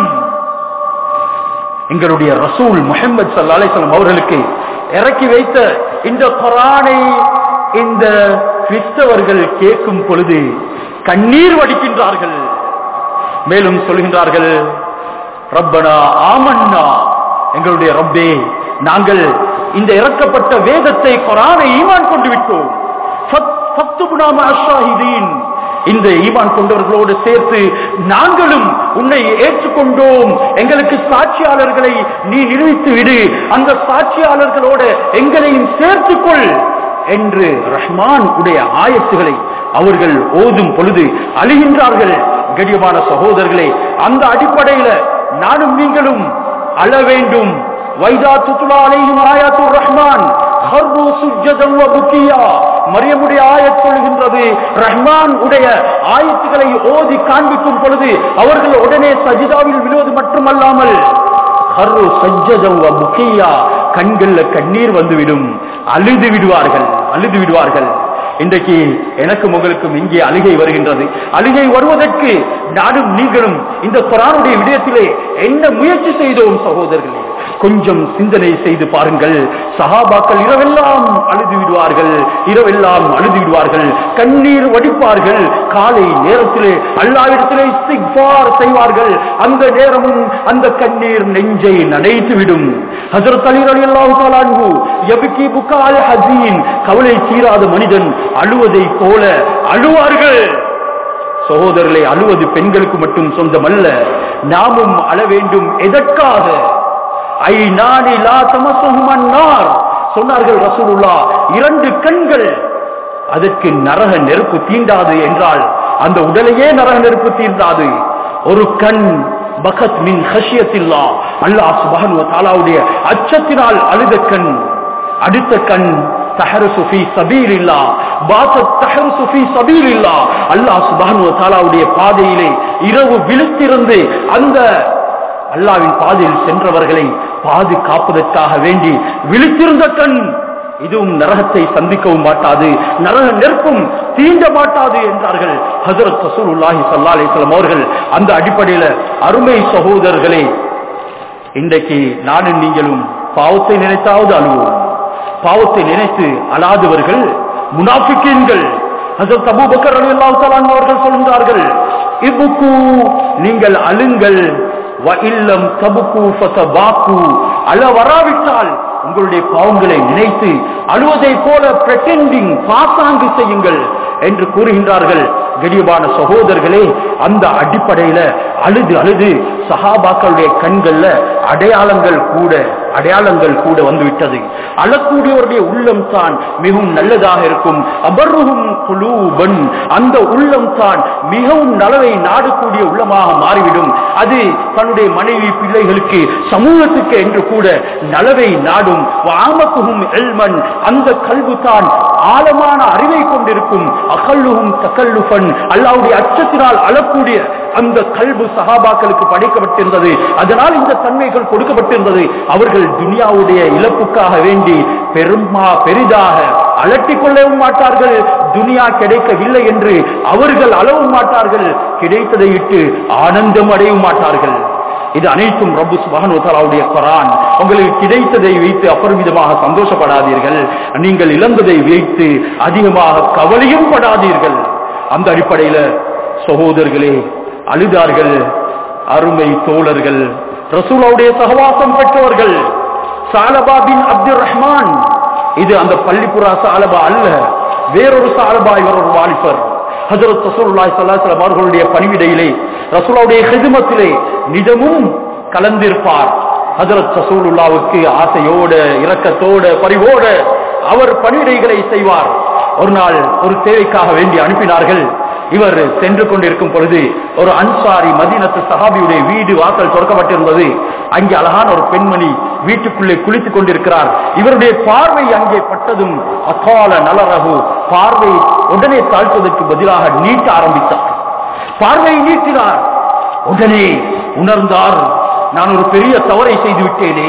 எங்களுடைய ரசூல் முஹம்மது ஸல்லல்லாஹு அலைஹி வஸல்லம் அவர்களுக்கு இறக்கி வைத்த இந்த குர்ஆனை இந்த கிறிஸ்தவர்கள் கேட்கும் பொழுது கண்ணீர் வடிக்கின்றார்கள். மேலும் சொல்கின்றார்கள், ரப்பனா ஆமன்னா, எங்களுடைய ரப்பே, நாங்கள் இந்த இறக்கப்பட்ட வேதத்தை குர்ஆனை ஈமான் கொண்டு விட்டோம். ஃபக்துப்னா மஅஷ்-ஷாஹிதீன், இந்த ஈமான் கொண்டவர்களோடு சேர்த்து நாங்களும் உன்னை ஏற்றுக்கொண்டோம், எங்களுக்கு சாட்சியாளர்களை நீ நிரூபித்து விடு, அந்த சாட்சியாளர்களோடு எங்களையும் சேர்த்துக்கொள் என்று ரஹ்மான் உடைய ஆயத்துகளை அவர்கள் ஓதும் பொழுது அழுகின்றார்கள். கண்ணியமான சகோதரர்களே, அந்த அடிப்படையில நானும் நீங்களும் அழ வேண்டும். வைதா துத்லா அலைஹிம் ஆயாத்துர் ரஹ்மான் ஹர்ரு சுஜ்ஜதன் வ புக்கியா. மரியமுடைய ஆயத் சொல்கின்றது, ரஹ்மான் உடைய ஆயத்துக்களை ஓதி காண்பிக்கும் பொழுது அவர்கள் உடனே சஜிதாவில் விழுவது மட்டுமல்லாமல் ஹர்ரு சஜ்ஜதன் வ புக்கியா, கண்கள்ல கண்ணீர் வந்துவிடும், அழுது விடுவார்கள் அழுது விடுவார்கள். இன்றைக்கு எனக்கும் உங்களுக்கும் இங்கே அழுகை வருகின்றது. அழுகை வருவதற்கு நானும் நீங்களும் இந்த குர்ஆனுடைய விடயத்திலே என்ன முயற்சி செய்தோம் சகோதரர்களே? கொஞ்சம் சிந்தனை செய்து பாருங்கள். சஹாபாக்கள் இரவெல்லாம் அழுது விடுவார்கள், இரவெல்லாம் அழுது விடுவார்கள், கண்ணீர் வடிப்பார்கள். காலை நேரத்திலே அல்லாஹ்விடத்திலே இஸ்திக்ஃபார் செய்வார்கள். அந்த நேரமும் அந்த கண்ணீர் நெஞ்சை நனைத்து விடும். ஹஜ்ரத் அலி ரலியல்லாஹு தஆலா அன்ஹு யப்கி புகால் ஹஸீன், கவலை தீராத மனிதன் அழுவதை போல அழுவார்கள். சகோதரர்களே, அழுவது பெண்களுக்கு மட்டும் சொந்தமல்ல, நாமும் அழ வேண்டும். எதற்காக? ஐநானி லா தமஸ்ஸுஹுமன் நார் சொன்னார்கள் ரசூலுல்லாஹ். இரண்டு கண்கள், அதற்கு நரக நெருப்பு தீண்டாது என்றால் அந்த உடலையே நரக நெருப்பு தீண்டாது. ஒரு கண் பகத் மின் ஹஷியத்தில்லாஹ், அல்லாஹ் சுப்ஹானஹு வ தஆலாவுடைய அச்சத்தினால் அழுத கண். அடுத்த கண் தஹருசு ஃபீ சபீலில்லாஹ், பாதத் தஹருசு ஃபீ சபீலில்லாஹ், அல்லாஹ் சுப்ஹானஹு வ தஆலாவுடைய பாதையிலே இரவு விழித்திருந்து அந்த அல்லாஹ்வின் பாதையில் சென்றவர்களை பாதுகாப்பதற்காக வேண்டி விழித்திருந்த கண். இதுவும் நரகத்தை சந்திக்கவும் மாட்டாது, நரக நெருப்பும் தீண்ட மாட்டாது என்றார்கள் ஹஜ்ரத் ரசூலுல்லாஹி ஸல்லல்லாஹு அலைஹி வஸல்லம் அவர்கள். அந்த அடிப்படையில் அருமை சகோதரர்களே, இன்றைக்கு நானும் நீங்களும் பாவத்தை நினைத்தாவது அழுவோம். பாவத்தை நினைத்து அழாதவர்கள் முனாஃபிக்கீன்கள். ஹஜ்ரத் அபூபக்கர் ரலியல்லாஹு தஆலா அவர்கள் சொல்கிறார்கள், இப்கு, நீங்கள் அழுங்கள், வ இல்லம் தபுகு ஃபதபாகு, அழ வராவிட்டால் உங்களுடைய பாவங்களை நினைத்து அழுவதை போல பிரட்டெண்டிங் பாசாங்கு செய்யுங்கள் என்று கூறுகின்றார்கள். கண்ணியமான சகோதரர்களே, அந்த அடிப்படையில அழுது அழுது சஹாபாக்களுடைய கண்கள்ல அடையாளங்கள் கூட அடையாளங்கள் கூட வந்துவிட்டது. அழக்கூடியவருடைய உள்ளம் தான் மிகவும் நல்லதாக இருக்கும். அபர்ருஹும் குலூபன், அந்த உள்ளம் தான் மிகவும் நலவை நாடக்கூடிய உள்ளமாக மாறிவிடும். அது தன்னுடைய மனைவி பிள்ளைகளுக்கு சமூகத்துக்கு என்று கூட நலவை நாடும். வாமக்குஹும் இல்மன், அந்த கல்வி தான் ஆழமான அறிவை கொண்டிருக்கும். அகல்லுஹும் தகல்லுஃபன், அல்லாஹ்வுடைய அச்சத்தினால் அழக்கூடிய அந்த கல்வி சஹாபாக்களுக்கு படைக்கப்பட்டிருந்தது. அதனால் இந்த தன்மைகள் கொடுக்கப்பட்டிருந்தது. அவர்கள் துனியாவுடைய இழப்புக்காக வேண்டி பெருமா பெரிதாக அலட்டிக் கொள்ளவும் மாட்டார்கள். துனியா கிடைக்கவில்லை என்று அவர்கள் அளவும் மாட்டார்கள். கிடைத்ததை இட்டு ஆனந்தம் அடையவும் மாட்டார்கள். இது அனைத்தும் ரப்பு சுப்ஹானஹு வ தஆலாவுடைய குர்ஆன். உங்களுக்கு கிடைத்ததை வைத்து அபரிமிதமாக சந்தோஷப்படாதீர்கள், நீங்கள் இழந்ததை வைத்து அதிகமாக கவலையும் படாதீர்கள். அந்த அடிப்படையில சகோதரர்களே அழுதார்கள் அருமை தோழர்கள், ரசூலுடைய சகவாசம் பெற்றவர்கள். சாலபா பின் அப்துர் ரஹ்மான், இது அந்த பள்ளிப்புறா சாலபா அல்ல, வேறொரு சாலபா, இவர் ஒரு வாலிபர். ஹஜ்ரத் ரசூலுல்லாஹி ஸல்லல்லாஹு அலைஹி வஸல்லம் அவர்களுடைய பணிவிடையிலே ரசூலுடைய ஹிதமத்திலே நிஜமும் கலந்திருப்பார். ஹஜ்ரத் ரசூலுல்லாஹ்வுக்கு ஆசையோடு இரக்கத்தோடு பரிவோடு அவர் பணிவிடைகளை செய்வார். ஒரு நாள் ஒரு தேவைக்காக வேண்டி அனுப்பினார்கள். இவர் சென்று கொண்டிருக்கும் பொழுது ஒரு அன்சாரி மதீனத்து சஹாபியுடைய வீடு வாசல் திறக்கப்பட்டிருந்தது. அங்கே அழகான ஒரு பெண்மணி வீட்டுக்குள்ளே குளித்துக் கொண்டிருக்கிறார். இவருடைய பார்வை அங்கே பட்டதும் அகால நலரகு, பார்வை உடனே தாழ்த்துவதற்கு பதிலாக நீட்ட ஆரம்பித்தார். பார்வையை நீட்டினார். உடனே உணர்ந்தார், நான் ஒரு பெரிய தவறை செய்து விட்டேனே,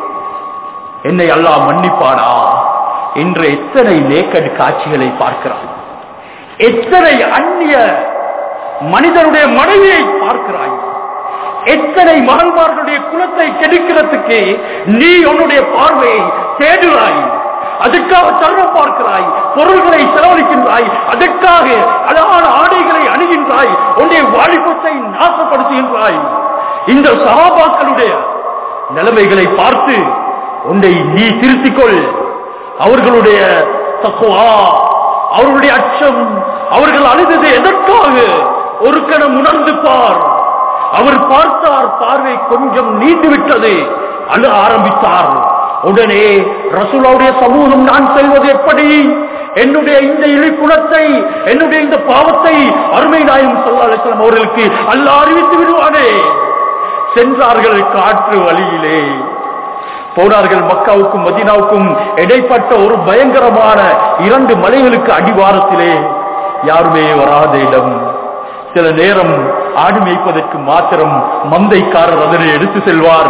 என்னை அல்லாஹ் மன்னிப்பானா என்ற எத்தனை நேக்கட் காட்சிகளை பார்க்கிறார். எத்தனை அந்நிய மனிதனுடைய மனைவியை பார்க்கிறாய், எத்தனை மகன்மார்களுடைய குலத்தை கெடுக்கிறதுக்கு நீ உன்னுடைய பார்வையை தேடுகிறாய், அதற்காக தர்மம் பார்க்கிறாய், பொருள்களை செலவழிக்கின்றாய், அதற்காக அழகான ஆடைகளை அணுகின்றாய், உன்னுடைய வாலிபத்தை நாசப்படுத்துகின்றாய். இந்த சஹாபாக்களுடைய நிலைமைகளை பார்த்து உன்னை நீ திருத்திக்கொள். அவர்களுடைய தக்வா, அவர்களுடைய அச்சம், அவர்கள் அழுதது எதற்காக ஒரு கணம் உணர்ந்து பார். அவர் பார்த்தார், பார்வை கொஞ்சம் நீண்டு விட்டது, அழ ஆரம்பித்தார். உடனே ரசூலுடைய சமூகம் நான் செல்வது எப்படி, என்னுடைய இந்த இழிக்குணத்தை, என்னுடைய இந்த பாவத்தை அருமை நாயகம் ஸல்லல்லாஹு அலைஹி வஸல்லம் அவர்களுக்கு அல்லாஹ் அறிவித்து விடுவானே. சென்றார்கள் காற்று வழியிலே போனார்கள். மக்காவுக்கும் மதீனாவுக்கும் இடைப்பட்ட ஒரு பயங்கரமான இரண்டு மலைகளுக்கு அடிவாரத்திலே யாருமே வராத இடம். சில நேரம் ஆடு மேய்ப்பதற்கு மாத்திரம் மந்தைக்காரர் அதனை எடுத்து செல்வார்.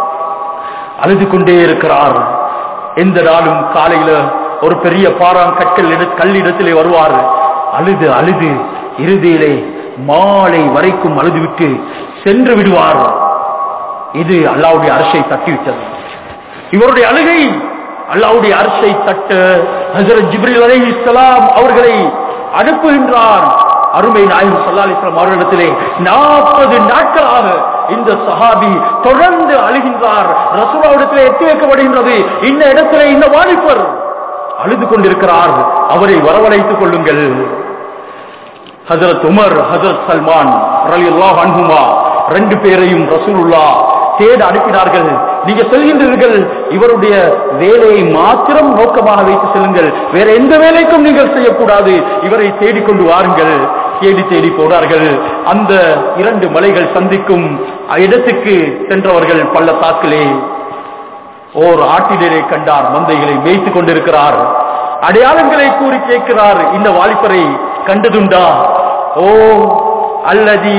அழுது கொண்டே இருக்கிறார். எந்த நாளும் காலையில ஒரு பெரிய பாறாங் கற்கள் கல்லிடத்திலே வருவார். அழுது அழுது இறுதியிலே மாலை வரைக்கும் அழுதுவிட்டு சென்று விடுவார். இது அல்லாஹ்வுடைய அர்ஷை தட்டிவிட்டது. இவருடைய அழுகை அல்லாஹ்வுடைய அர்ஷை தட்ட ஹஜ்ரத் ஜிப்ரீல் அலைஹிஸ்ஸலாம் அவர்களை அனுப்புகின்றார். அருமை நாயகம் ஸல்லல்லாஹு அலைஹி வஸல்லம் அவர்களிடத்திலே நாற்பது நாட்களாக இந்த சஹாபி தொடர்ந்து அழுகின்றார். ரசூலுல்லாஹ்விடத்திலே எத்தி வைக்கப்படுகின்றது, இந்த இடத்திலே இந்த வாலிபர் அழுது கொண்டிருக்கிறார், அவரை வரவழைத்துக் கொள்ளுங்கள். ஹஜ்ரத் உமர், ஹஜ்ரத் சல்மான் ரலியல்லாஹு அன்ஹுமா ரெண்டு பேரையும் ரசூலுல்லாஹ் தேட அனுப்பினார்கள். நீங்க செல்கின்றீர்கள், இவருடைய வேலையை மாத்திரம் நோக்கமாக வைத்து செல்லுங்கள், வேற எந்த வேலைக்கும் நீங்கள் செய்யக்கூடாது, இவரை தேடிக்கொண்டு வாருங்கள். தேடி தேடி போனார்கள். அந்த இரண்டு மலைகள் சந்திக்கும் இடத்துக்கு சென்றவர்கள் பள்ளத்தாக்கிலே ஓர் ஆட்டினரை கண்டார், மந்தைகளை மேய்த்துக் கொண்டிருக்கிறார். அடையாளங்களை கூறி கேட்கிறார், இந்த வாலிபரை கண்டதுண்டா? ஓ அல்லதி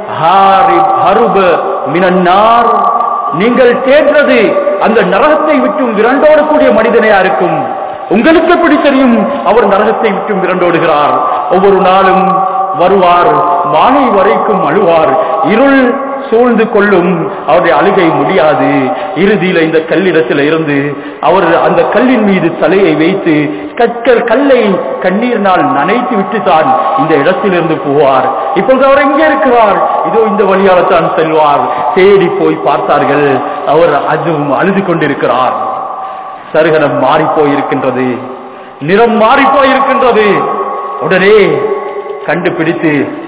ஹருப மினன்னார், நீங்கள் தேடுறது அந்த நரகத்தை விட்டும் விரண்டோட கூடிய மனிதனையா இருக்கும். உங்களுக்கு எப்படி தெரியும் அவர் நரகத்தை விட்டும் விரண்டோடுகிறார்? ஒவ்வொரு நாளும் வருவார், மாலை வரைக்கும் அழுவார், இருள் சூழ்ந்து கொள்ளும், அவருடைய அழுகை முடியாது. இறுதியில இந்த கல்லிடத்தில் இருந்து அவர் அந்த கல்லின் மீது தலையை வைத்து கற்கள் கல்லை கண்ணீரினால் நனைத்து விட்டுத்தான் இந்த இடத்திலிருந்து போவார். இப்பொழுது அவர் எங்கே இருக்கிறார்? இதோ இந்த வழியால தான் செல்வார். தேடி போய் பார்த்தார்கள், அவர் அதுவும் அழுது கொண்டிருக்கிறார். சருகனம் மாறி போயிருக்கின்றது, நிறம் மாறி போயிருக்கின்றது. உடனே கண்டுபிடித்து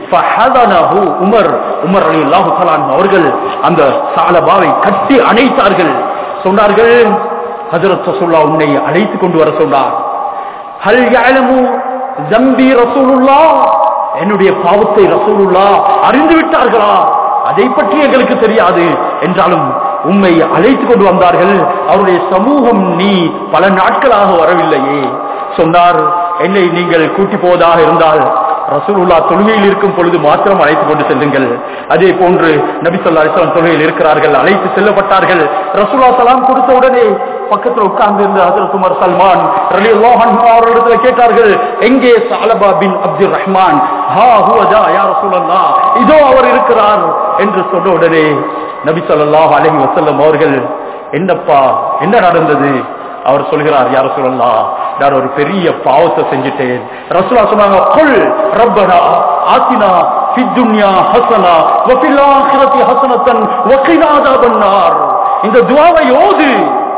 உமர் உமர் ரலியல்லாஹு தஆலா அவர்கள் அந்த சாலபாவை கட்டி அணைத்தார்கள். சொன்னார்கள், ஹஜ்ரத் ரசூலுல்லாஹ் உன்னை அழைத்து கொண்டு வர சொன்னார். ஹல் யஅலமு ஸம்பி ரசூலுல்லாஹ், என்னுடைய பாவத்தை ரசூலுல்லாஹ் அறிந்து விட்டார்களா? அதை பற்றி எங்களுக்கு தெரியாது என்றாலும் உம்மை அழைத்து கொண்டு வந்தார்கள். அவருடைய சமூகம் நீ பல நாட்களாக வரவில்லையே. சொன்னார், என்னை நீங்கள் கூட்டி போவதாக இருந்தால் ரசூலுல்லாஹ் தொழுகையில் இருக்கும் பொழுது மாத்திரம் அழைத்துக் கொண்டு செல்லுங்கள். அதே போன்று நபி ஸல்லல்லாஹு அலைஹி வஸல்லம் தொழுகையில் இருக்கிறார்கள், அழைத்து செல்லப்பட்டார்கள். ரசூலுல்லாஹ் சலாம் கொடுத்த உடனே பக்கத்தில் உட்கார்ந்து இருந்த ஹஜ்ரத் உமர் சல்மான் ரலியல்லாஹு அன்ஹு அவர்களிடத்தில் கேட்டார்கள், எங்கே சாலபா பின் அப்துர் ரஹ்மான்? ஹா ஹுவ ஜா யா ரசூலல்லாஹ், இதோ அவர் இருக்கிறார் என்று சொன்ன உடனே நபி ஸல்லல்லாஹு அலைஹி வஸல்லம் அவர்கள், என்னப்பா என்ன நடந்தது? அவர் சொல்கிறார், யா ரசூலல்லாஹ், நான் ஒரு பெரிய பாவத்தை செஞ்சிட்டேன். ரசூலுல்லாஹ் சொன்னாங்க, குல் ரப்பனா ஆத்தினா ஃபித் துன்யா ஹஸனா வ ஃபில் ஆখিরাতি ஹஸனத்தன் வ கினா அஸாபன் நார். இந்த துஆவை ஓது,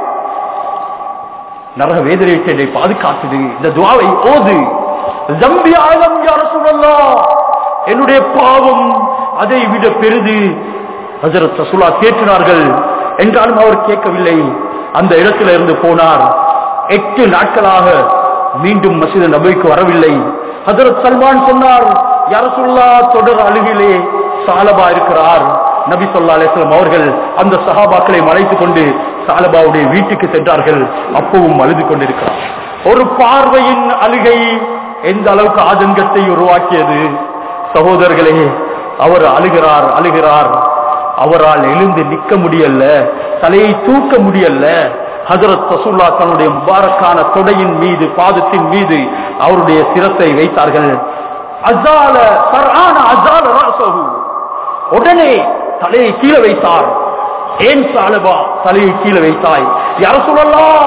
நரக வேதனை விட்டு என்னை பாதுகாத்துது. இந்த துஆவை ஓது. ஜம்பி ஆலம் யா ரசூலல்லாஹ், என்னுடைய பாவம் அதை விட பெரிது. ஹஜ்ரத் ரசூலுல்லாஹ் கேட்கிறார்கள் என்றாலும் அவர் கேட்கவில்லை. அந்த இடத்துல இருந்து போனார். எட்டு நாட்களாக மீண்டும் மஸ்ஜித் நபவிக்கு வரவில்லை. ஹஜ்ரத் சல்மான் சொன்னார், யா ரசூலுல்லாஹ், தொடர் அழுகிலே சாலபா இருக்கிறார். நபி ஸல்லல்லாஹு அலைஹி வஸல்லம் அவர்கள் அந்த சஹாபாக்களை அழைத்துக் கொண்டு சாலபாவுடைய வீட்டுக்கு சென்றார்கள். அப்பவும் அழுது கொண்டிருக்கிறார். ஒரு பார்வையின் அழுகை எந்த அளவுக்கு ஆதங்கத்தை உருவாக்கியது சகோதரர்களே! அவர் அழுகிறார் அழுகிறார் அவரால் எழுந்து நிற்க முடியல, தலையை தூக்க முடியல. ஹஜ்ரத் ரசூலுல்லாஹ் தன்னுடைய முபாரக்கான தொடையின் மீது, பாதத்தின் மீது அவருடைய சிரத்தை வைத்தார்கள். அஸால ஃபர்ஆன அஸால ரஸஹு, உடனே தலையை கீழே வைத்தார். ஏன் சாலபா தலையை கீழே வைத்தாய்? யா ரசூலல்லாஹ்,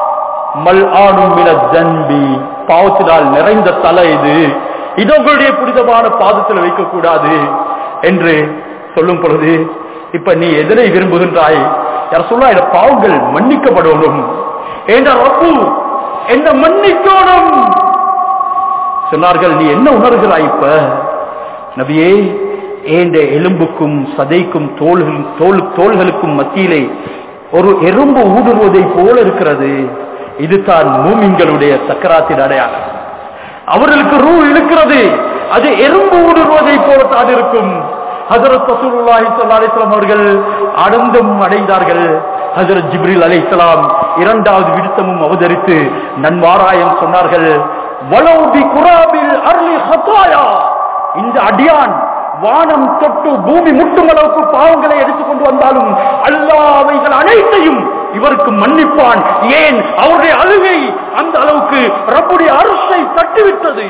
மல்ஆனு மினத் தன்பி, பாவத்தினால் நிறைந்த தலை இது, இதோடைய புனிதமான பாதத்தில் வைக்க கூடாது என்று சொல்லும் பொழுது, இப்ப நீ எதனை விரும்புகின்றாய்? யார் சொல்ல, இந்த பாவங்கள் மன்னிக்கப்படணும் என்ற ரப்பு என்ன மன்னிக்கணும் சொன்னார்கள். நீ என்ன உணர்கிறாய் இப்ப? நபியே, ஏண்ட எலும்புக்கும் சதைக்கும் தோள்கள் தோல் தோள்களுக்கும் மத்தியிலே ஒரு எறும்பு ஊடுருவதை போல இருக்கிறது. இதுதான் மூமின்களுடைய சக்கராத்தின் அடையாளம். அவர்களுக்கு ரூ இழுக்கிறது, அது எறும்பு ஊடுருவதை போலத்தான் இருக்கும். ஹஜ்ரத் ரசூலுல்லாஹி ஸல்லல்லாஹு அலைஹி வஸல்லம் அவர்கள் ஆனந்தம் அடைந்தார்கள். ஹஜ்ரத் ஜிப்ரீல் அலைஹிஸ்ஸலாம் இரண்டாவது விடுத்தமும் அவதரித்து நன்மாராயம் சொன்னார்கள். வலவு பி குராபில் அர்லி ஹதாயா, இந்த அடியான் வானம் தொட்டு பூமி முட்டும் அளவுக்கு பாவங்களை எடுத்துக்கொண்டு வந்தாலும் அல்லாஹ் அவைகள் அனைத்தையும் இவருக்கு மன்னிப்பான். ஏன்? அவருடைய அழுகை அந்த அளவுக்கு ரப்புடைய அர்ஷை தட்டிவிட்டது.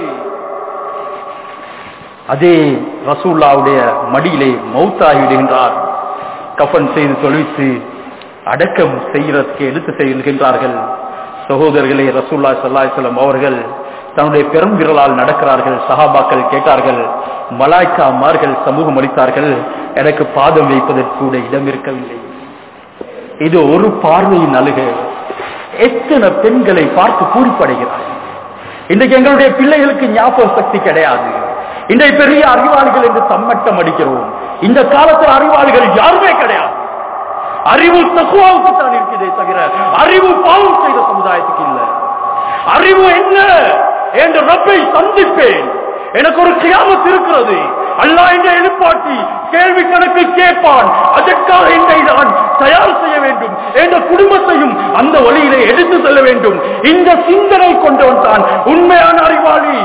அதே ரசூலுல்லாஹ்வுடைய மடியிலே மௌத்தாகிவிடுகின்றார். கஃன் செய்து தொழுவித்து அடக்கம் செய்யறதுக்கு எடுத்து செல்கின்றார்கள். சகோதரர்களே, ரசூலுல்லாஹி ஸல்லல்லாஹு அலைஹி வஸல்லம் அவர்கள் தன்னுடைய பெரும் விரலால் நடக்கிறார்கள். சஹாபாக்கள் கேட்டார்கள், மலாய்க்காமார்கள் சமூகம் அளித்தார்கள், எனக்கு பாதம் வைப்பதற்கு கூட இடம் இருக்கவில்லை. இது ஒரு பார்வையின் அழுகை. எத்தனை பெண்களை பார்த்து பூரிப்படைகிறார்கள். இன்றைக்கு எங்களுடைய பிள்ளைகளுக்கு ஞாபக சக்தி கிடையாது. இன்றைய பெரிய அறிவாளிகள் என்று தம்மட்டம் அடிக்கிறோம். இந்த காலத்தில் அறிவாளிகள் யாருமே கிடையாது. அறிவு தக்குவாவுக்கு தான் இருக்கிறதே தவிர அறிவு பாவம் செய்த சமுதாயத்துக்கு இல்லை. அறிவு என்ன என்று ரப்பை சந்திப்பேன், எனக்கு ஒரு கியாமத் இருக்கிறது, அல்லாஹ் என்னை எழுப்பாட்டி கேள்வி கணக்கு கேட்பான், அதற்காக என்னை நான் தயார் செய்ய வேண்டும், என்ற குடும்பத்தையும் அந்த வழியிலே எடுத்து செல்ல வேண்டும். இந்த சிந்தனை கொண்டவன் தான் உண்மையான அறிவாளி.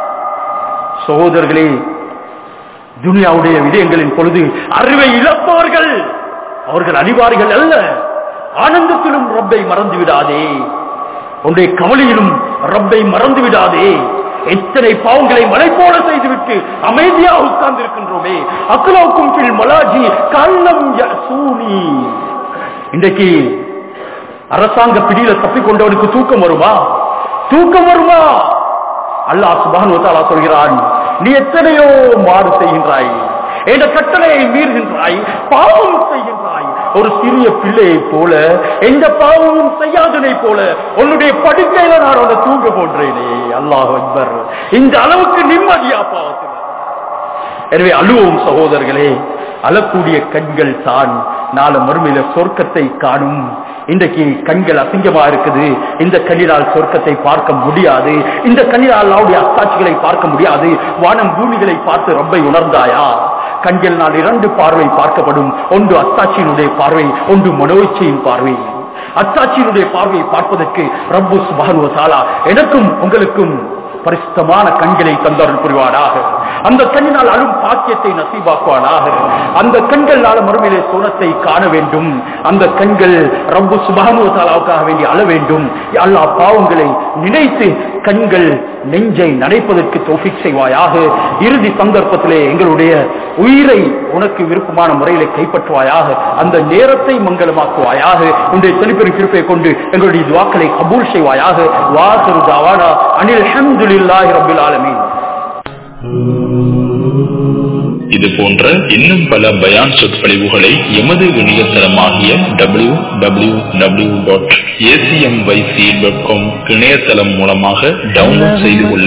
சகோதரர்களே, துனியாவுடைய விடயங்களின் பொழுது அறிவை இழப்பவர்கள் அவர்கள் அறிவார்கள் அல்ல. ஆனந்தத்திலும் ரப்பை மறந்து விடாதே, உன்னுடைய கவலையிலும் ரப்பை மறந்து விடாதே. எத்தனை பாவங்களை மலை போல செய்துவிட்டு அமைதியாக உட்கார்ந்து இருக்கின்றோமே. அக்லோக்கும் பில் மலாஜி கல்லம் யசூனி. இன்றைக்கு அரசாங்க பிடியில தப்பிக்கொண்டவனுக்கு தூக்கம் வருமா? தூக்கம் வருமா? அல்லாஹ் சுப்ஹானஹு வ தஆலா சொல்கிறான், நீ எத்தனையோ மாறு செய்கின்றாய், என்ற கட்டளையை மீறுகின்றாய், பாவம் செய்கின்றாய். ஒரு சிறிய பிள்ளையை போல, எந்த பாவமும் செய்யாதனை போல உன்னுடைய படுக்கையில நான் உன்னை தூங்க போன்றேனே. அல்லாஹ் அக்பர். இந்த அளவுக்கு நிம்மதியா பாவத்தில். எனவே அழுவோம் சகோதரர்களே. அழக்கூடிய கண்கள் தான் நாளை மறுமையில சொர்க்கத்தை காணும். இன்றைக்கு கண்கள் அசிங்கமா இருக்குது. இந்த கண்ணினால் சொர்க்கத்தை பார்க்க முடியாது. இந்த கண்ணினால் அல்லாஹ்வுடைய அத்தாட்சிகளை பார்க்க முடியாது. வானம் பூமிகளை பார்த்து ரப்பை உணர்ந்தாயா? கண்களினால் இரண்டு பார்வை பார்க்கப்படும். ஒன்று அத்தாட்சியினுடைய பார்வை, ஒன்று மனோயிச்சையின் பார்வை. அத்தாட்சியினுடைய பார்வையை பார்ப்பதற்கு ரப்பு சுப்ஹானஹு வ தஆலா எனக்கும் உங்களுக்கும் பரிசுத்தமான கண்களை தந்தருள் புரிவானாக. அந்த கண்ணினால் அழும் பாக்கியத்தை நசீபாக்குவானாக. அந்த கண்கள் நாள மறுமையிலே சோனத்தை காண வேண்டும். அந்த கண்கள் ரப்பு சுப்ஹானஹு வ தஆலாவுக்காக வேண்டி அழ வேண்டும். யா அல்லாஹ், பாவங்களை நினைத்து கண்கள் நெஞ்சை நனைப்பதற்கு தௌஃபீக் செய்வாயாக. இறுதி சந்தர்ப்பத்திலே எங்களுடைய உயிரை உனக்கு விருப்பமான முறையிலே கைப்பற்றுவாயாக. அந்த நேரத்தை மங்களமாக்குவாயாக. உன்னுடைய தனிப்பெரும் கிருபையை கொண்டு எங்களுடைய துஆக்களை கபூல் செய்வாயாக. வாஹிரு தஅவானா அனில் ஹம்துலில்லாஹி ரப்பில் ஆலமீன். இது போன்ற இன்னும் பல பயான் சொற்பொழிவுகளை எமது இணையதளமாகிய W W W dot A C M Y C dot com இணையதளம் மூலமாக டவுன்லோட் செய்து கொள்ள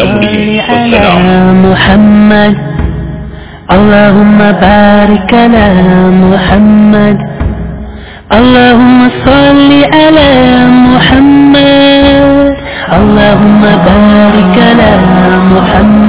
முடியும். اللهم بارك على محمد اللهم صل على محمد اللهم بارك على محمد